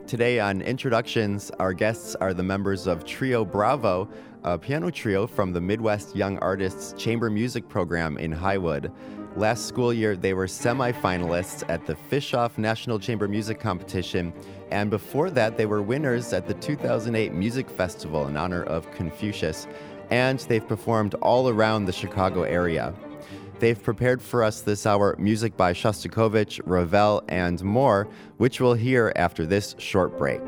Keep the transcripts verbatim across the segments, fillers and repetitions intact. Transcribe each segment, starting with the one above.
Today on Introductions, our guests are the members of Trio Bravo, a piano trio from the Midwest Young Artists Chamber Music Program in Highwood. Last school year, they were semifinalists at the Fishoff National Chamber Music Competition, and before that, they were winners at the two thousand eight Music Festival in honor of Confucius, and they've performed all around the Chicago area. They've prepared for us this hour music by Shostakovich, Ravel, and more, which we'll hear after this short break.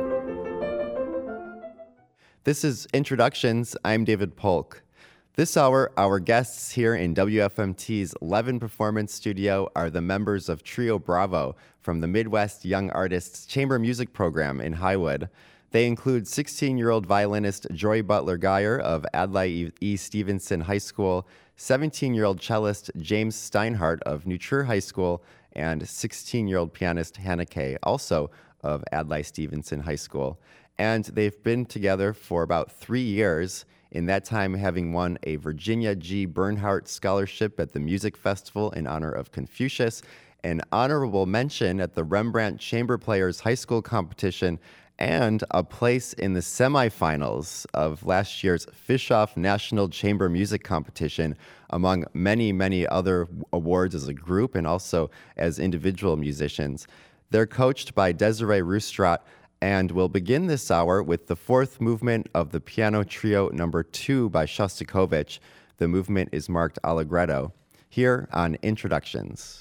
This is Introductions. I'm David Polk. This hour, our guests here in W F M T's Levin Performance Studio are the members of Trio Bravo from the Midwest Young Artists Chamber Music Program in Highwood. They include sixteen-year-old violinist Joy Butler Geyer of Adlai E. Stevenson High School, seventeen-year-old cellist James Steinhardt of New Trier High School, and sixteen-year-old pianist Hannah Kay, also of Adlai Stevenson High School. And they've been together for about three years, in that time having won a Virginia G. Bernhardt Scholarship at the Music Festival in honor of Confucius, an honorable mention at the Rembrandt Chamber Players High School competition, and a place in the semifinals of last year's Fishoff National Chamber Music Competition, among many, many other awards as a group and also as individual musicians. They're coached by Desiree Roostrat, and we'll begin this hour with the fourth movement of the Piano Trio number two by Shostakovich. The movement is marked Allegretto. Here on Introductions.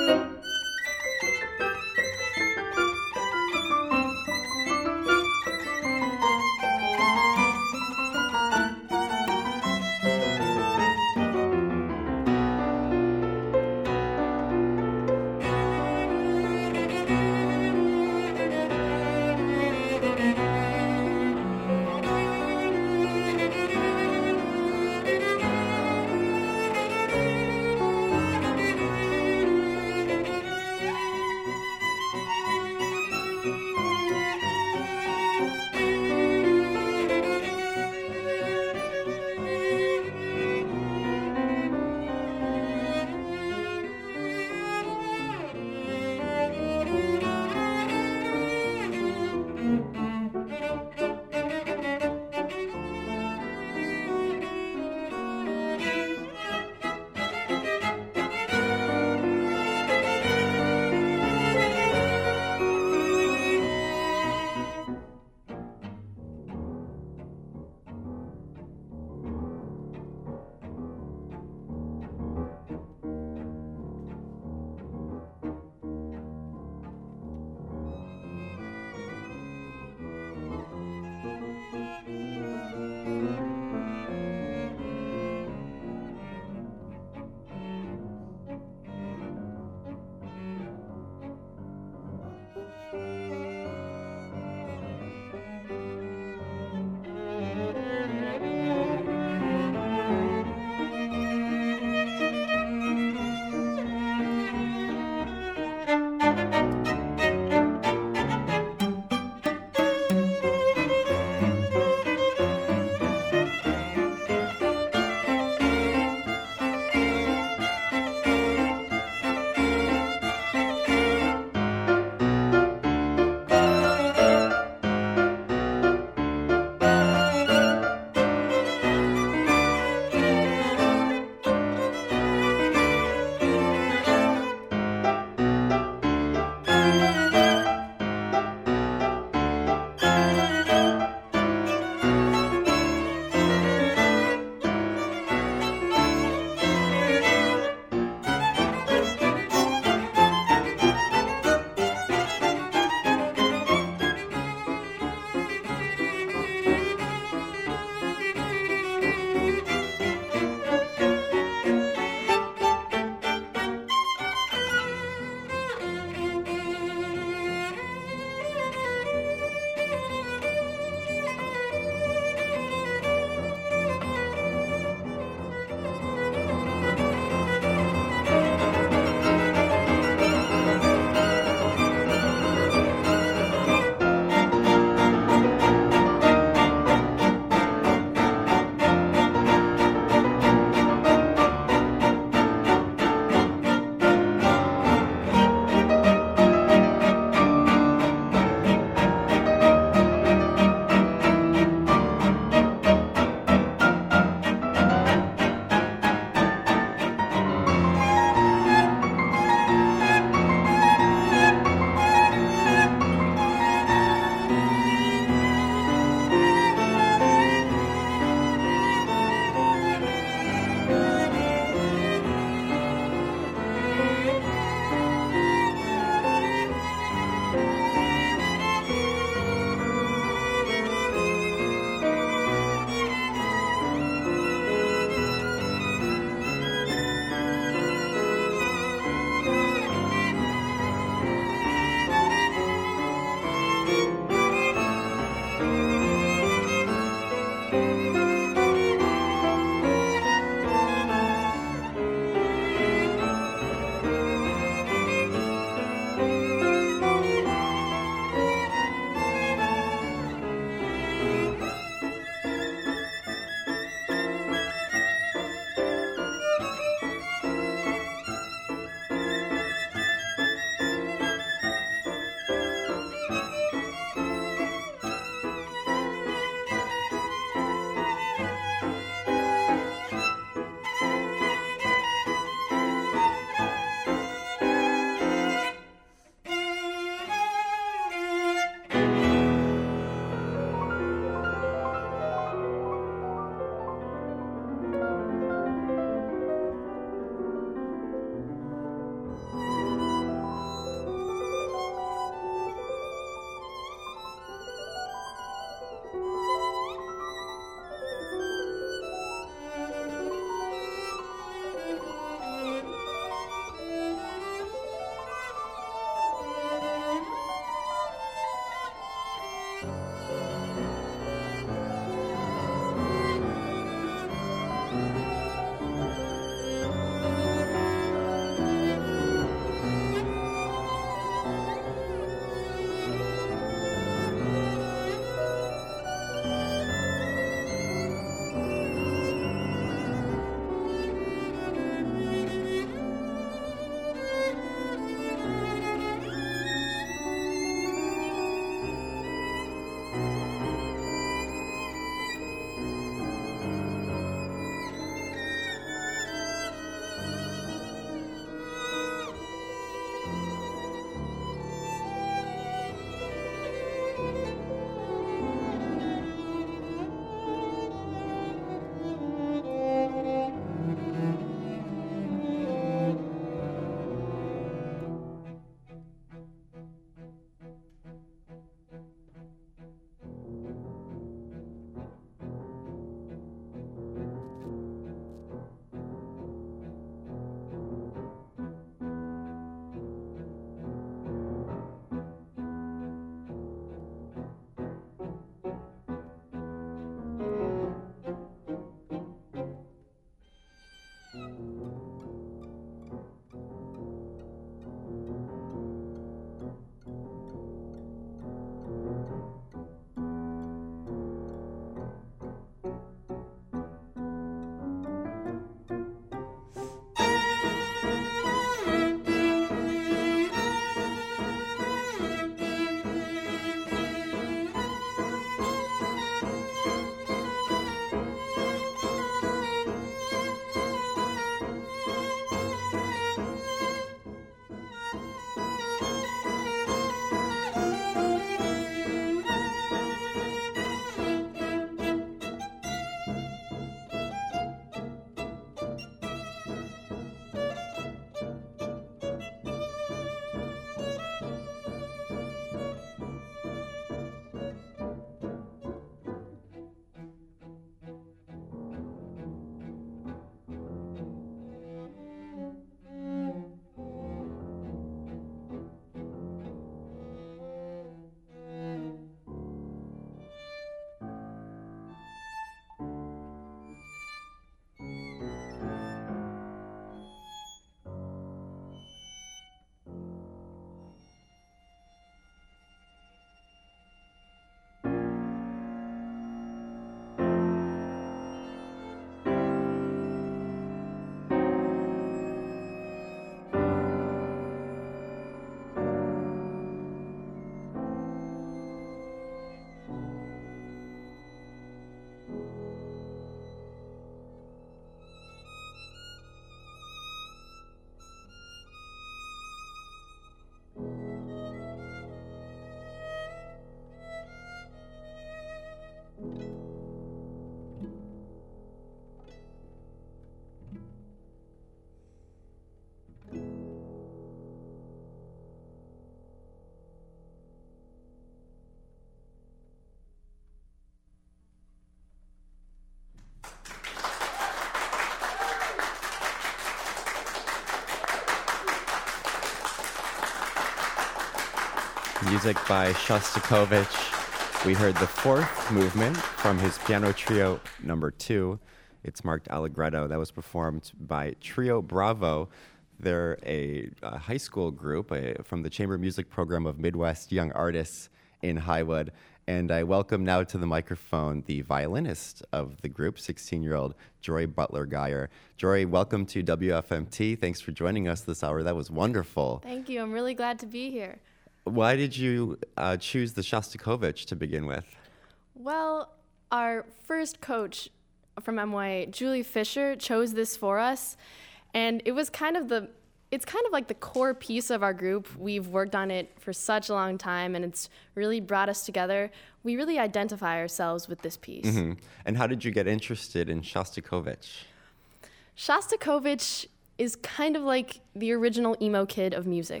Music by Shostakovich. We heard the fourth movement from his piano trio number two. It's marked Allegretto. That was performed by Trio Bravo. They're a, a high school group a, from the chamber music program of Midwest Young Artists in Highwood. And I welcome now to the microphone the violinist of the group, sixteen-year-old Joy Butler-Geyer. Joy, welcome to W F M T. Thanks for joining us this hour. That was wonderful. Thank you. I'm really glad to be here. Why did you uh, choose the Shostakovich to begin with? Well, our first coach from M Y A, Julie Fisher, chose this for us. And it was kind of the, it's kind of like the core piece of our group. We've worked on it for such a long time, and it's really brought us together. We really identify ourselves with this piece. Mm-hmm. And how did you get interested in Shostakovich? Shostakovich is kind of like the original emo kid of music.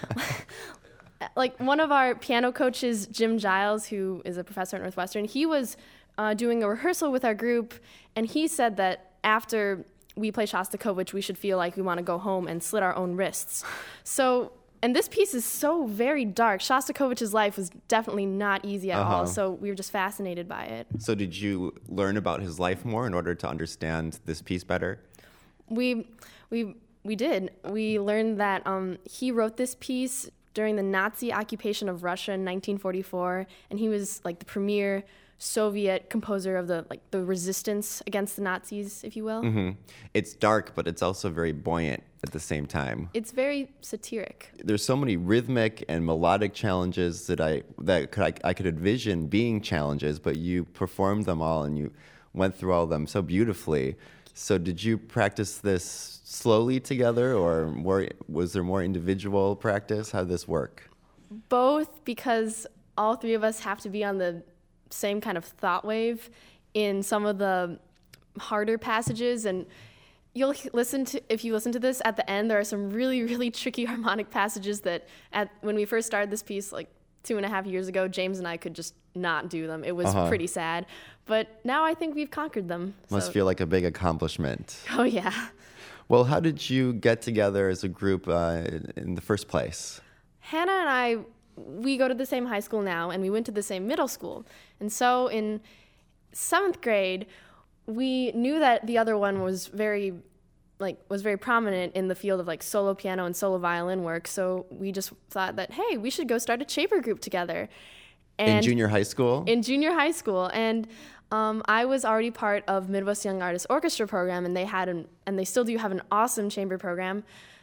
Like one of our piano coaches, Jim Giles, who is a professor at Northwestern, he was uh, doing a rehearsal with our group, and he said that after we play Shostakovich, we should feel like we want to go home and slit our own wrists. So, and this piece is so very dark. Shostakovich's life was definitely not easy at Uh-huh. all, so we were just fascinated by it. So did you learn about his life more in order to understand this piece better? We, we, we did. We learned that um, he wrote this piece during the Nazi occupation of Russia in nineteen forty-four, and he was like the premier Soviet composer of the like the resistance against the Nazis, if you will. Mm-hmm. It's dark, but it's also very buoyant at the same time. It's very satiric. There's so many rhythmic and melodic challenges that I that could, I, I could envision being challenges, but you performed them all and you went through all of them so beautifully. So did you practice this slowly together, or more, was there more individual practice? How did this work? Both, because all three of us have to be on the same kind of thought wave in some of the harder passages, and you'll listen to if you listen to this at the end, there are some really really tricky harmonic passages that at when we first started this piece like two and a half years ago, James and I could just not do them. It was Uh-huh. pretty sad, but now I think we've conquered them. Must so- feel like a big accomplishment. Oh yeah. Well, how did you get together as a group uh, in the first place? Hannah and I, we go to the same high school now, and we went to the same middle school. And so in seventh grade, we knew that the other one was very, like, was very prominent in the field of like solo piano and solo violin work. So we just thought that, hey, we should go start a chamber group together. In junior high school? In junior high school, and um, I was already part of Midwest Young Artists Orchestra program, and they had an, and they still do have an awesome chamber program.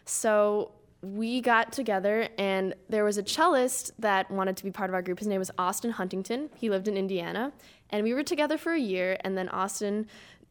So we got together, and there was a cellist that wanted to be part of our group. His name was Austin Huntington. He lived in Indiana, and we were together for a year. And then Austin,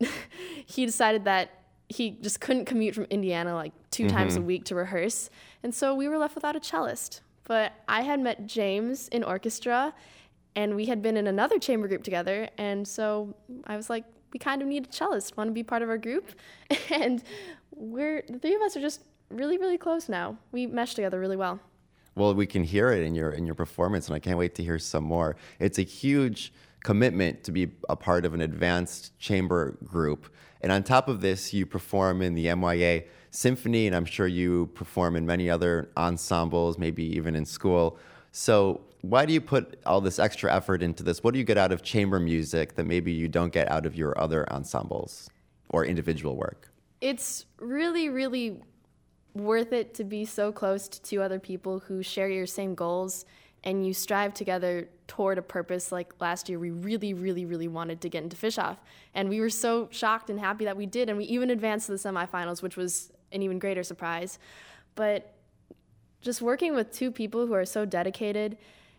he decided that he just couldn't commute from Indiana like two mm-hmm. times a week to rehearse, and so we were left without a cellist. But I had met James in orchestra, and we had been in another chamber group together, and so I was like, we kind of need a cellist, want to be part of our group? And we're, the three of us are just really, really close now. We mesh together really well. Well, we can hear it in your in your performance, and I can't wait to hear some more. It's a huge commitment to be a part of an advanced chamber group. And on top of this, you perform in the M Y A Symphony, and I'm sure you perform in many other ensembles, maybe even in school. So why do you put all this extra effort into this? What do you get out of chamber music that maybe you don't get out of your other ensembles or individual work? It's really, really worth it to be so close to two other people who share your same goals, and you strive together toward a purpose. Like last year, we really, really, really wanted to get into Fischoff, and we were so shocked and happy that we did, and we even advanced to the semifinals, which was an even greater surprise. But just working with two people who are so dedicated,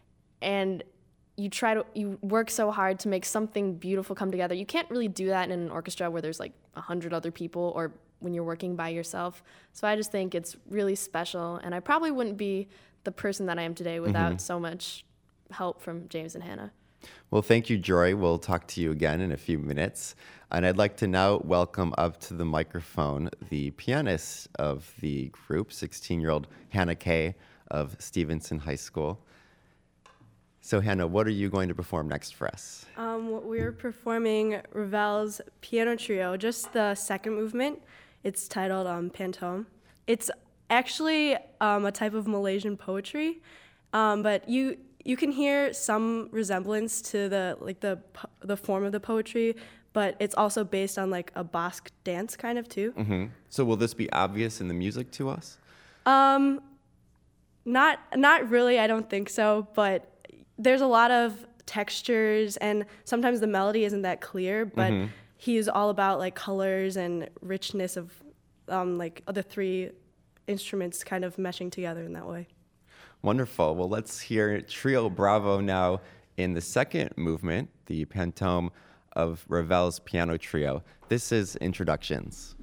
and you try to you work so hard to make something beautiful come together. You can't really do that in an orchestra where there's like a hundred other people, or when you're working by yourself. So I just think it's really special, and I probably wouldn't be the person that I am today without mm-hmm. so much help from James and Hannah. Well, thank you, Jory. We'll talk to you again in a few minutes. And I'd like to now welcome up to the microphone the pianist of the group, sixteen-year-old Hannah Kay of Stevenson High School. So, Hannah, what are you going to perform next for us? Um, we're performing Ravel's Piano Trio, just the second movement. It's titled um, Pantome. It's actually um, a type of Malaysian poetry. Um, but you you can hear some resemblance to the like the po- the form of the poetry, but it's also based on like a Basque dance kind of too. Mm-hmm. So will this be obvious in the music to us? Um, not not really. I don't think so. But there's a lot of textures, and sometimes the melody isn't that clear. But Mm-hmm. he's all about like colors and richness of um, like the three instruments kind of meshing together in that way. Wonderful. Well, let's hear Trio Bravo now in the second movement, the Pantome of Ravel's Piano Trio. This is Introductions.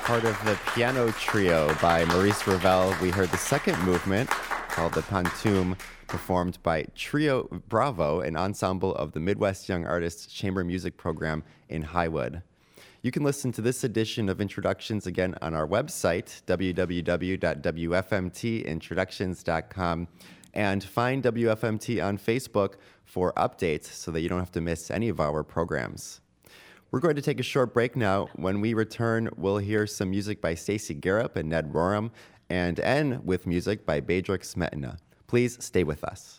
part of the piano trio by Maurice Ravel. We heard the second movement, called the Pantoum, performed by Trio Bravo, an ensemble of the Midwest Young Artists Chamber Music Program in Highwood. You can listen to this edition of Introductions again on our website, w w w dot w f m t introductions dot com, and find W F M T on Facebook for updates so that you don't have to miss any of our programs. We're going to take a short break now. When we return, we'll hear some music by Stacy Garrop and Ned Rorem, and end with music by Bedřich Smetana. Please stay with us.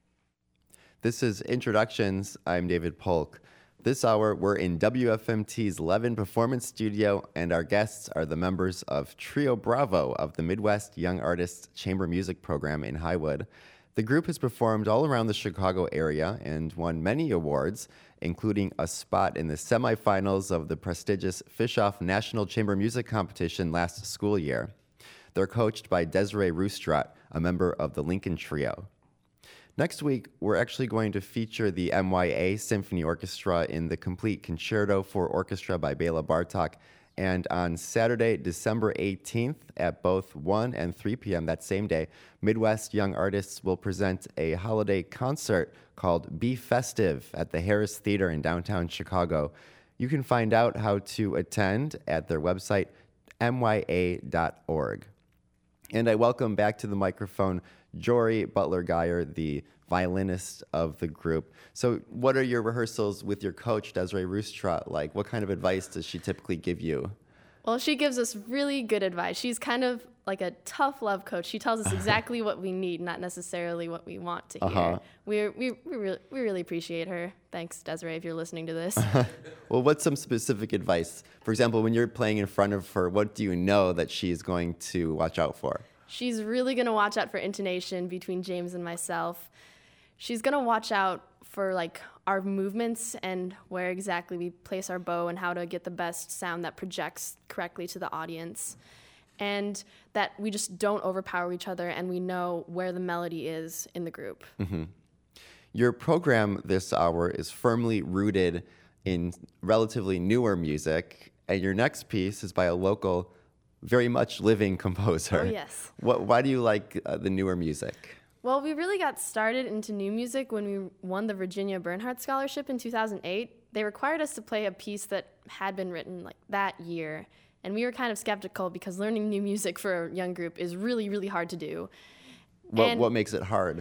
This is Introductions. I'm David Polk. This hour, we're in W F M T's Levin Performance Studio, and our guests are the members of Trio Bravo of the Midwest Young Artists Chamber Music Program in Highwood. The group has performed all around the Chicago area and won many awards, including a spot in the semifinals of the prestigious Fischoff National Chamber Music Competition last school year. They're coached by Desiree Roostrat, a member of the Lincoln Trio. Next week, we're actually going to feature the M Y A Symphony Orchestra in the Complete Concerto for Orchestra by Bela Bartok. And on Saturday, December eighteenth, at both one and three p.m. that same day, Midwest Young Artists will present a holiday concert called Be Festive at the Harris Theater in downtown Chicago. You can find out how to attend at their website, m y a dot org. And I welcome back to the microphone Jory Butler-Geyer, the violinist of the group. So what are your rehearsals with your coach, Desiree Roostrat, like? What kind of advice does she typically give you? Well, she gives us really good advice. She's kind of like a tough love coach. She tells us exactly what we need, not necessarily what we want to hear. Uh-huh. We we we really, we really appreciate her. Thanks, Desiree, if you're listening to this. Well, what's some specific advice? For example, when you're playing in front of her, what do you know that she's going to watch out for? She's really going to watch out for intonation between James and myself. She's going to watch out for like our movements and where exactly we place our bow and how to get the best sound that projects correctly to the audience. And that we just don't overpower each other and we know where the melody is in the group. Mm-hmm. Your program this hour is firmly rooted in relatively newer music, and your next piece is by a local, very much living composer. Oh, yes. What, why do you like uh, the newer music? Well, we really got started into new music when we won the Virginia Bernhardt Scholarship in two thousand eight. They required us to play a piece that had been written like that year, and we were kind of skeptical because learning new music for a young group is really, really hard to do. What, and what makes it hard?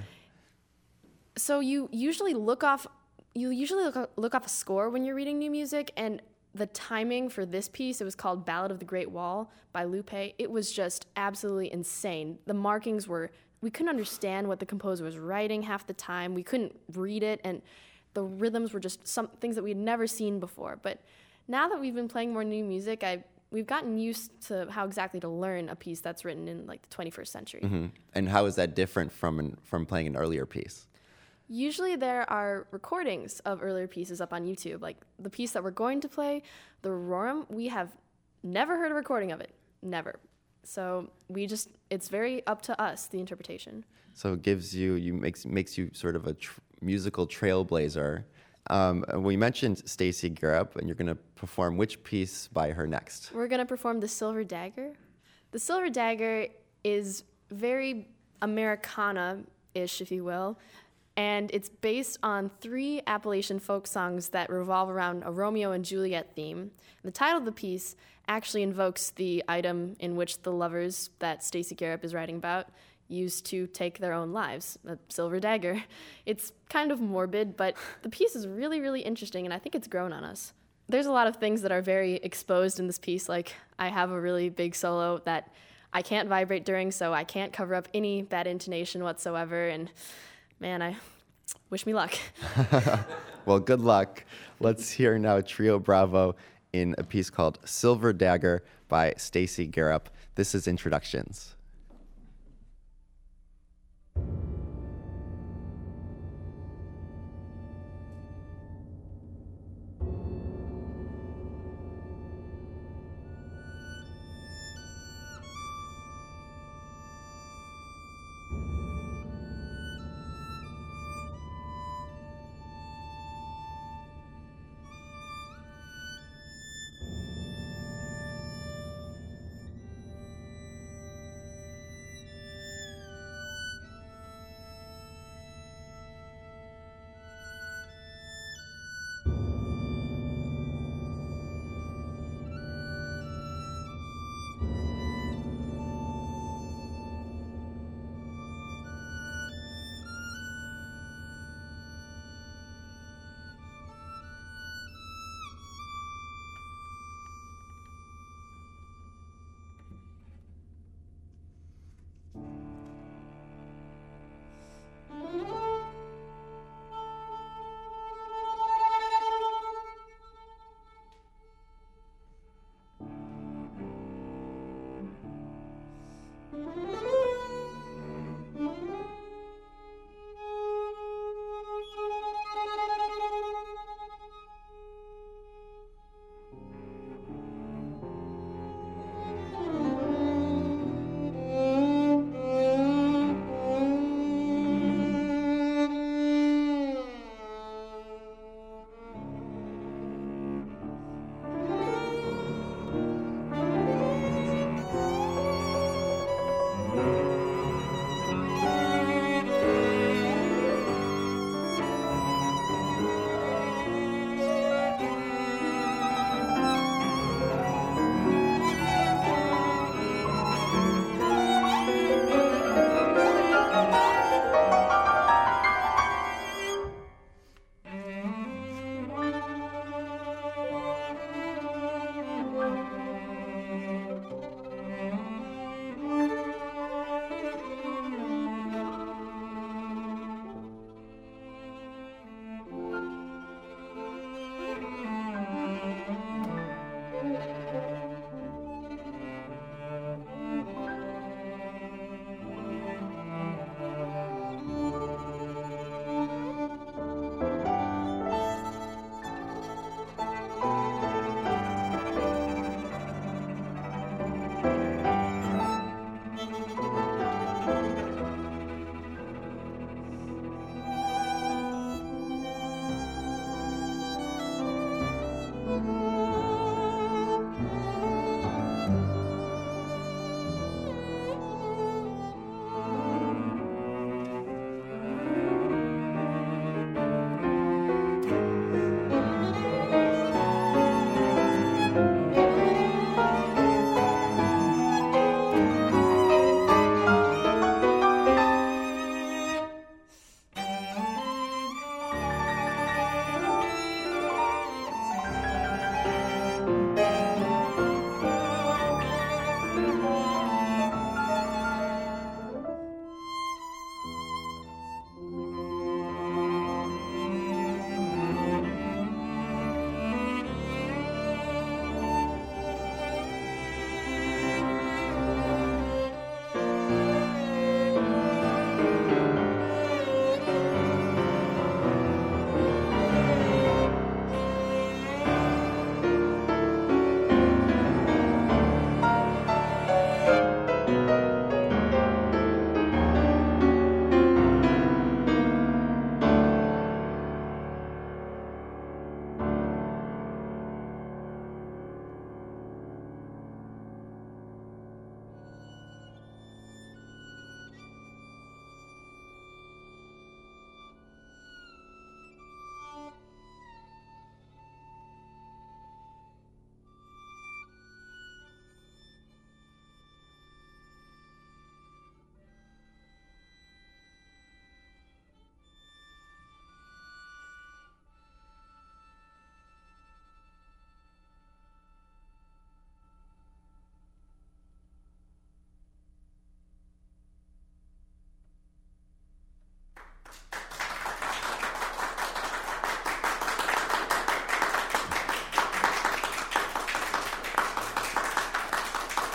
So you usually look off, you usually look, look off a score when you're reading new music, and the timing for this piece, it was called Ballad of the Great Wall by Lupe. It was just absolutely insane. The markings were, we couldn't understand what the composer was writing half the time. We couldn't read it, and the rhythms were just some things that we had never seen before. But now that we've been playing more new music, I we've gotten used to how exactly to learn a piece that's written in like the twenty-first century. Mm-hmm. And how is that different from an, from playing an earlier piece? Usually there are recordings of earlier pieces up on YouTube. Like the piece that we're going to play, the Rorem, we have never heard a recording of it. Never. So we just, it's very up to us, the interpretation. So it gives you, you makes makes you sort of a tr- musical trailblazer. Um, we mentioned Stacy Garrop, and you're going to perform which piece by her next? We're going to perform The Silver Dagger. The Silver Dagger is very Americana-ish, if you will. And it's based on three Appalachian folk songs that revolve around a Romeo and Juliet theme. The title of the piece actually invokes the item in which the lovers that Stacy Garrop is writing about used to take their own lives, a silver dagger. It's kind of morbid, but the piece is really, really interesting, and I think it's grown on us. There's a lot of things that are very exposed in this piece, like I have a really big solo that I can't vibrate during, so I can't cover up any bad intonation whatsoever, and man, I wish me luck. Well, good luck. Let's hear now Trio Bravo in a piece called Silver Dagger by Stacy Garrop. This is Introductions.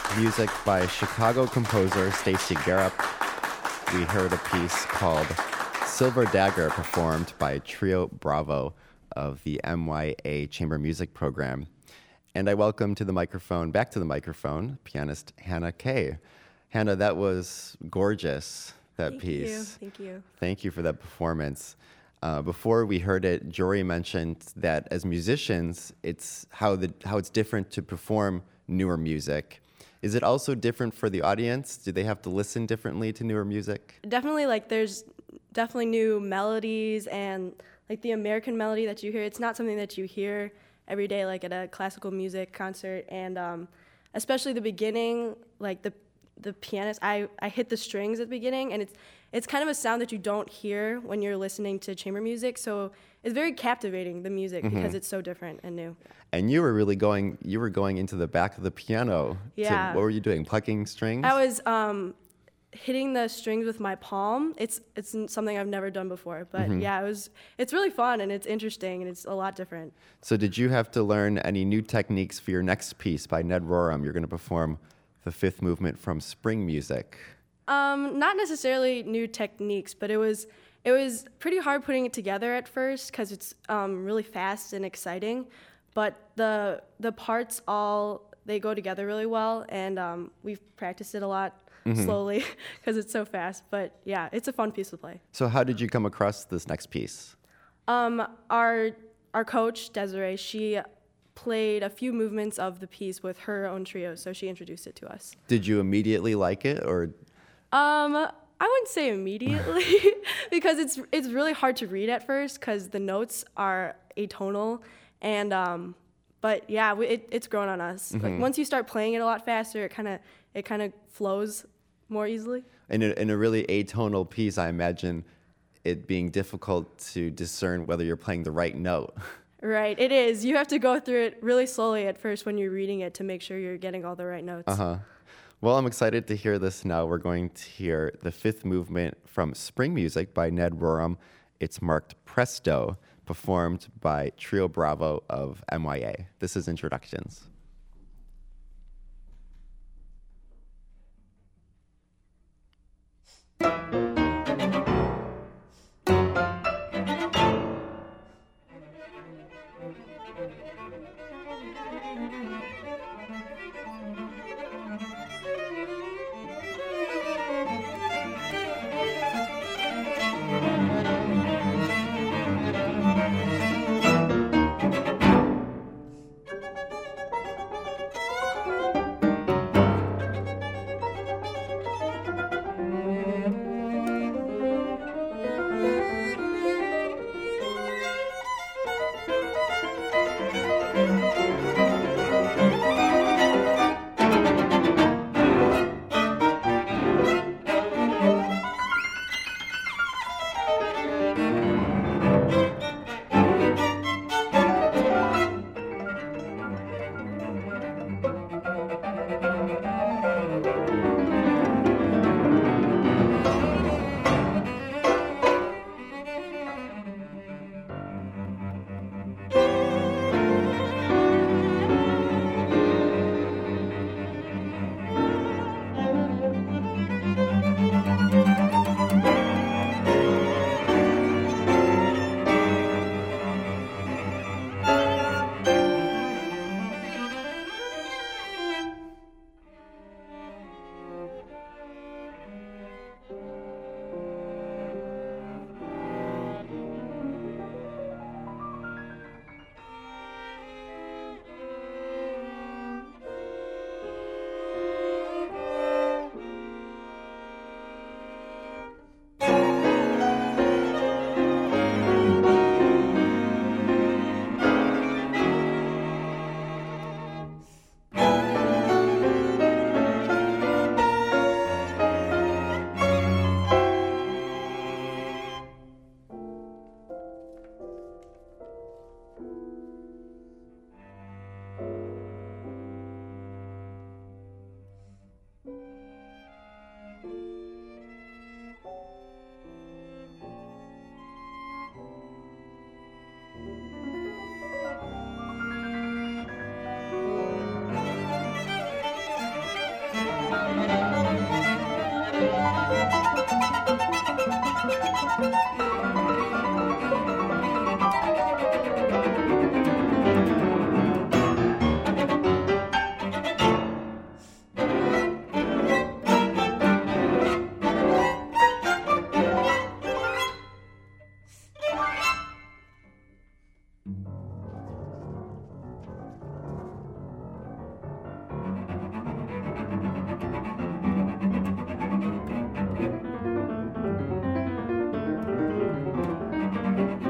music by Chicago composer Stacy Garup. We heard a piece called Silver Dagger performed by Trio Bravo of the M Y A Chamber Music Program. And I welcome to the microphone, back to the microphone, pianist Hannah Kay. Hannah, that was gorgeous, that Thank piece. you. Thank you. Thank you for that performance. Uh, before we heard it, Jory mentioned that as musicians, it's how the how it's different to perform newer music. Is it also different for the audience? Do they have to listen differently to newer music? Definitely, like there's definitely new melodies and like the American melody that you hear. It's not something that you hear every day, like at a classical music concert. And um, especially the beginning, like the the pianist, I, I hit the strings at the beginning, and it's it's kind of a sound that you don't hear when you're listening to chamber music. So it's very captivating, the music, mm-hmm. because it's so different and new. And you were really going, you were going into the back of the piano. Yeah. To, what were you doing, plucking strings? I was um, hitting the strings with my palm. It's it's something I've never done before. But mm-hmm. yeah, it was. It's really fun, and it's interesting, and it's a lot different. So did you have to learn any new techniques for your next piece by Ned Rorem? You're going to perform the fifth movement from Spring Music. Um, not necessarily new techniques, but it was it was pretty hard putting it together at first because it's um, really fast and exciting. But the the parts all they go together really well, and um, we've practiced it a lot mm-hmm. slowly because it's so fast. But yeah, it's a fun piece to play. So how did you come across this next piece? Um, our our coach Desiree, she played a few movements of the piece with her own trio, so she introduced it to us. Did you immediately like it, or? Um, I wouldn't say immediately because it's it's really hard to read at first because the notes are atonal, and um, but yeah, we, it, it's grown on us. Mm-hmm. Like once you start playing it a lot faster, it kind of it kind of flows more easily. In a, in a really atonal piece, I imagine it being difficult to discern whether you're playing the right note. Right, it is. You have to go through it really slowly at first when you're reading it to make sure you're getting all the right notes. Uh-huh. Well, I'm excited to hear this now. We're going to hear the fifth movement from Spring Music by Ned Rorem. It's marked Presto, performed by Trio Bravo of M Y A. This is Introductions.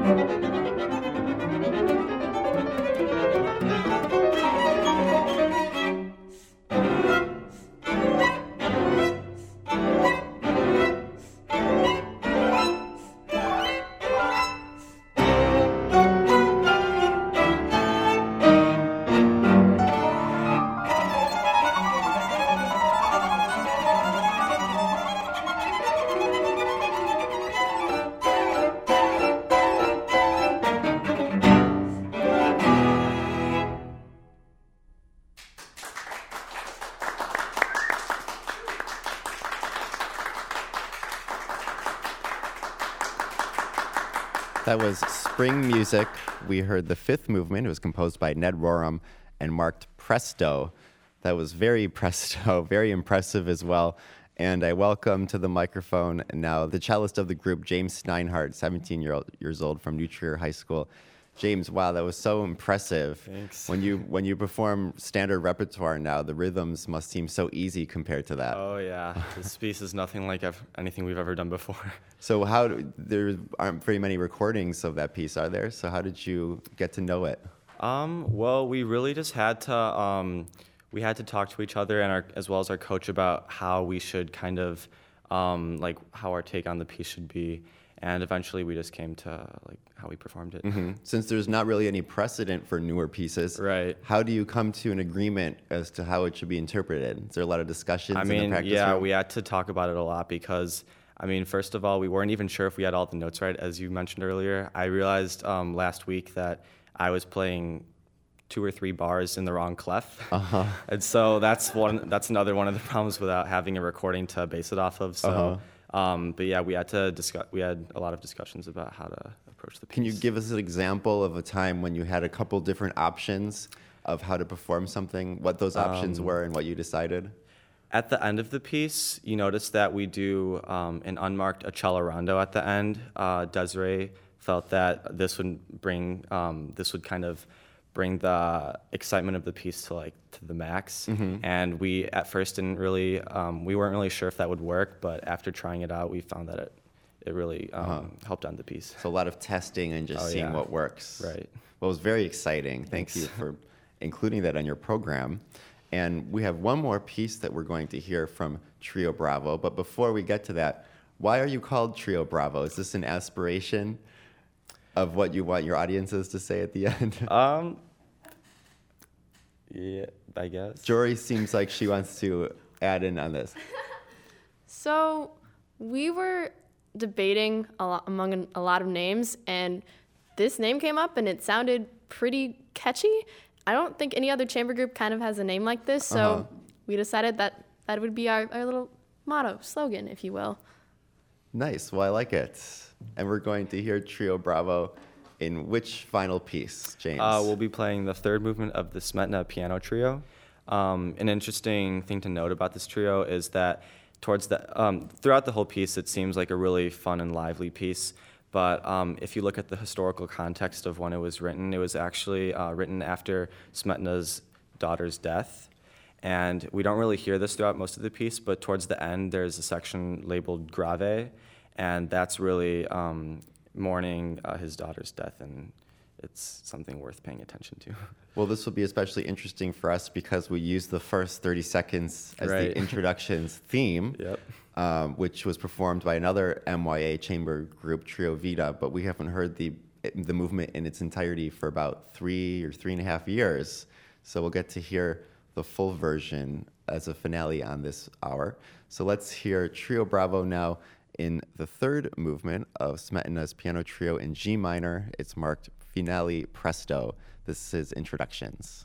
That was Spring Music. We heard the fifth movement. It was composed by Ned Rorem and marked Presto. That was very presto, very impressive as well. And I welcome to the microphone now the cellist of the group, James Steinhardt, seventeen year old, years old from New Trier High School. James, wow, that was so impressive. Thanks. When you when you perform standard repertoire now, the rhythms must seem so easy compared to that. Oh yeah, this piece is nothing like I've, anything we've ever done before. So how do, there aren't very many recordings of that piece, are there? So how did you get to know it? Um, well, we really just had to um, we had to talk to each other and our, as well as our coach about how we should kind of um, like how our take on the piece should be, and eventually we just came to like how we performed it. Mm-hmm. Since there's not really any precedent for newer pieces, Right. How do you come to an agreement as to how it should be interpreted? Is there a lot of discussions I in mean, the practice yeah, room? we had to talk about it a lot because, I mean, first of all, we weren't even sure if we had all the notes right, as you mentioned earlier. I realized um, last week that I was playing two or three bars in the wrong clef, Uh-huh. and so that's one. That's another one of the problems without having a recording to base it off of. So, Uh-huh. um, but yeah, we had to discuss. We had a lot of discussions about how to approach the piece. Can you give us an example of a time when you had a couple different options of how to perform something, what those options Um, were and what you decided? At the end of the piece, you notice that we do um, an unmarked Acella Rondo at the end. Uh, Desiree felt that this would bring, um, this would kind of bring the excitement of the piece to like to the max. Mm-hmm. And we at first didn't really, um, we weren't really sure if that would work, but after trying it out, we found that it, it really um, Uh-huh. helped on the piece. So a lot of testing and just Oh, seeing yeah. what works. Right. Well, it was very exciting. Thank Thanks. you for including that on your program. And we have one more piece that we're going to hear from Trio Bravo. But before we get to that, why are you called Trio Bravo? Is this an aspiration of what you want your audiences to say at the end? Um, yeah, I guess. Jory seems like she wants to add in on this. So we were debating a lot, among a lot of names, and this name came up, and it sounded pretty catchy. I don't think any other chamber group kind of has a name like this, so Uh-huh. we decided that that would be our, our little motto, slogan, if you will. Nice. Well, I like it. And we're going to hear Trio Bravo in which final piece, James? Uh, we'll be playing the third movement of the Smetana Piano Trio. Um, an interesting thing to note about this trio is that towards the um, throughout the whole piece, it seems like a really fun and lively piece. But um, if you look at the historical context of when it was written, it was actually uh, written after Smetana's daughter's death. And we don't really hear this throughout most of the piece, but towards the end, there's a section labeled Grave, and that's really um, mourning uh, his daughter's death, and it's something worth paying attention to. Well, this will be especially interesting for us because we use the first thirty seconds as Right. the introduction's theme, Yep. um, which was performed by another M Y A chamber group, Trio Vita, but we haven't heard the the movement in its entirety for about three or three and a half years. So we'll get to hear the full version as a finale on this hour. So let's hear Trio Bravo now in the third movement of Smetana's Piano Trio in G minor. It's marked Finale Presto. This is Introductions.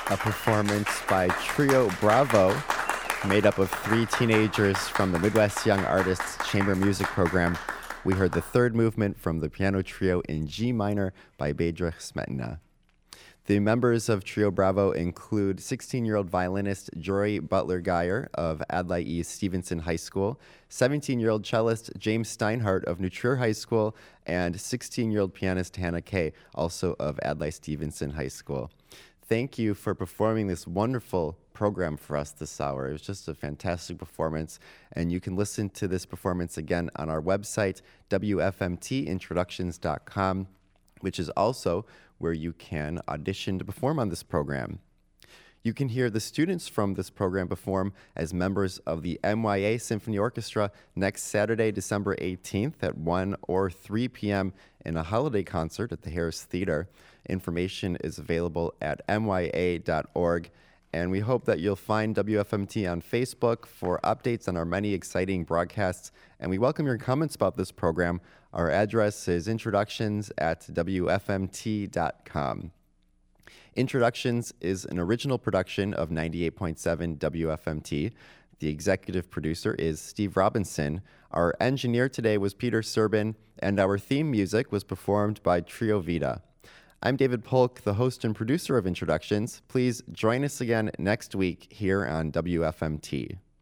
a performance by Trio Bravo, made up of three teenagers from the Midwest Young Artists Chamber Music Program. We heard the third movement from the piano trio in G minor by Bedřich Smetana. The members of Trio Bravo include sixteen-year-old violinist Jory Butler-Geyer of Adlai E. Stevenson High School, seventeen-year-old cellist James Steinhardt of New Trier High School, and sixteen-year-old pianist Hannah Kay, also of Adlai Stevenson High School. Thank you for performing this wonderful program for us this hour. It was just a fantastic performance, and you can listen to this performance again on our website, W F M T introductions dot com, which is also where you can audition to perform on this program. You can hear the students from this program perform as members of the M Y A Symphony Orchestra next Saturday, December eighteenth at one or three p.m. in a holiday concert at the Harris Theater. Information is available at M Y A dot org, and we hope that you'll find W F M T on Facebook for updates on our many exciting broadcasts, and we welcome your comments about this program. Our address is introductions at W F M T dot com. Introductions is an original production of ninety-eight point seven W F M T. The executive producer is Steve Robinson. Our engineer today was Peter Serbin, and our theme music was performed by Trio Vita. I'm David Polk, the host and producer of Introductions. Please join us again next week here on W F M T.